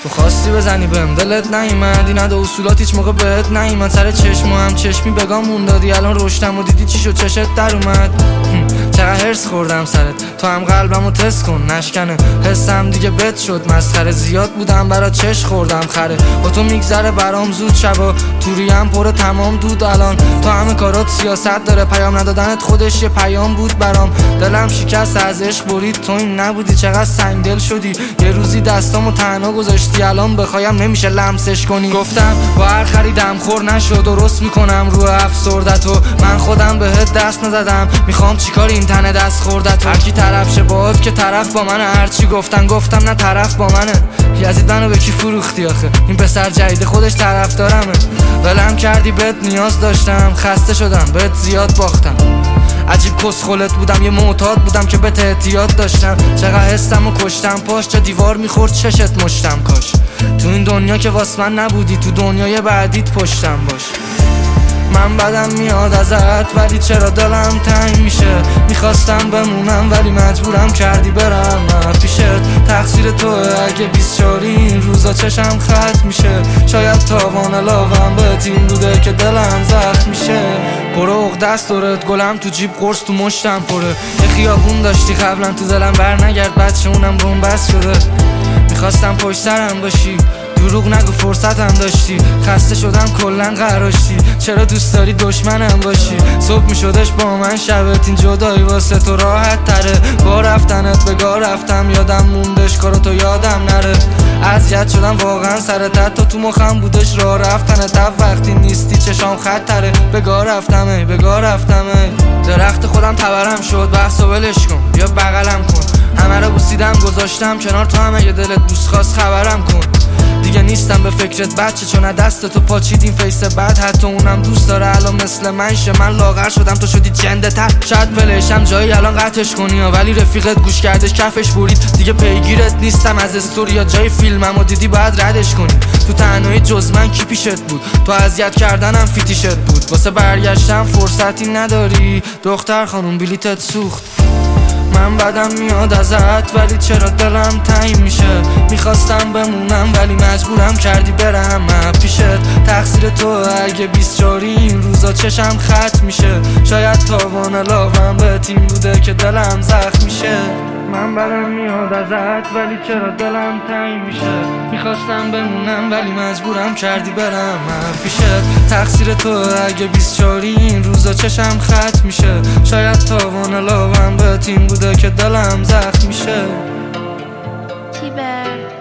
تو خواستی بزنی بهم دلت نیومد، این ادا اصولات هیچ موقع بهت نیومد. سر چشم هم چشمی بگام مون دادی، الان رشتم و دیدی چی شد چشت در اومد. چقدر هرس خوردم سرت، تو هم قلبمو تست کن نشکنه، حسم دیگه بد شد مسخره. زیاد بودم برا چش خوردم خره، با تو میگذره برام زود شبا، توریم پر تمام دود الان. تو همه کارات سیاست داره، پیام ندادنت خودش یه پیام بود برام. دلم شکست از عشق برید، تو این نبودی چقدر سنگدل شدی. یه روزی دستامو تنها گذاشتی، الان بخوایم نمیشه لمسش کنی. گفتم با هر خریدم خور نشد، درست میکنم رو افسردتو. من خودم بهت دست نزدم، میخوام چیکار این تنه دست خوردتو. هر کی طرف شه باهات که طرف با منه، هرچی گفتم نه طرف با منه. یزید منو به کی فروختی آخه، این پسر جدید خودش طرف دارمه. ولم کردی بهت نیاز داشتم، خسته شدم بهت زیاد باختم. عجیب کسخلت بودم، یه معتاد بودم که بهت احتیاط داشتم. چقدر حسم و کشتم پاش، چه دیوار میخورد چشت مشتم. کاش تو این دنیا که واس من نبودی، تو دنیای بعدیت پشتم باش. من بدم میاد ازت ولی چرا دلم تنگ میشه. میخواستم بمونم ولی مجبورم کردی برم پیشت. تقصیر توه اگه 24 این روزا چشم خط میشه. شاید تاوان لاوم به تیم بوده که دلم زخم میشه. برو عقده است دورت، گلم تو جیب قرص تو مشتم پره. یه خیابون داشتی قبلا تو دلم بر نگرد، بچه اونم بومبست شده. میخواستم پشت سرم باشی، دروغ نگو فرصتم داشتی. خسته شدم کلن قراشتی، چرا دوست داری دشمنم باشی. صبح میشدش با من شبت، این جدایی واسه تو راحت تره. با رفتنت بگاه رفتم، یادم موندش کاراتو یادم نره. اذیت شدم واقعا سرت، تا تو مخم بودش راه رفتنت. وقتی نیستی چشام خط تره، بگاه رفتم ای بگاه رفتم ای. درخت خودم تبرم شد، بحثو ولش کن بیا بغلم کن. همه رو بوسیدم گذاشتم کنار، تو هم اگه دلت دوست خواست خبرم کن. دیگه نیستم به فکرت بچه، چون دست تو پاچید این فیس بد. حتی اونم دوست داره الان مثل منشه. من لاغر شدم تو شدی جنده تر. شاید پلشم جایی الان قطعش کنی ولی رفیقت گوش کردش کفش برید. دیگه پیگیرت نیستم از استوری یا جای فیلممو دیدی باید ردش کنی. تو تنهایی جز من کی پیشت بود، تو اذیت کردنم فیتیشت بود. واسه برگشتم فرصتی نداری دختر خانوم، بلیتت سوخت. من بدم میاد ازت ولی چرا دلم تنگ میشه. میخواستم بمونم ولی مجبورم کردی برم پیشت. تقصیر تو اگه 24 این روزا چشم خط میشه. شاید تاوان لاوم به تیم بوده که دلم زخم میشه. من بدم میاد ازت ولی چرا دلم تنگ میشه. میخواستم بمونم ولی مجبورم کردی برم پیشت. تقصیر تو اگه 24 این روزا چشم خط میشه. شاید تاوان لاوم به تیم بوده که دلم زخم میشه. تیبر